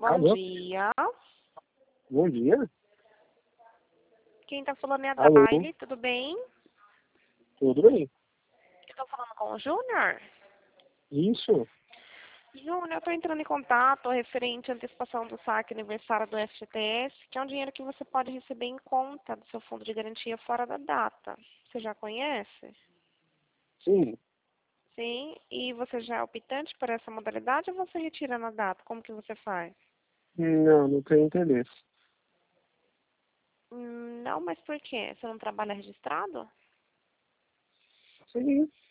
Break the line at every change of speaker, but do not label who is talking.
Bom
Alô?
dia.
Bom dia.
Quem tá falando é a
Alô?
Daile, tudo bem?
Tudo bem?
Eu tô falando com o Júnior.
Isso?
Júnior, eu tô entrando em contato referente à antecipação do saque aniversário do FGTS, que é um dinheiro que você pode receber em conta do seu fundo de garantia fora da data. Você já conhece?
Sim.
Sim. E você já é optante por essa modalidade ou você retira na data? Como que você faz?
Não, não tenho interesse.
Não, mas por quê? Você não trabalha registrado?
Sim.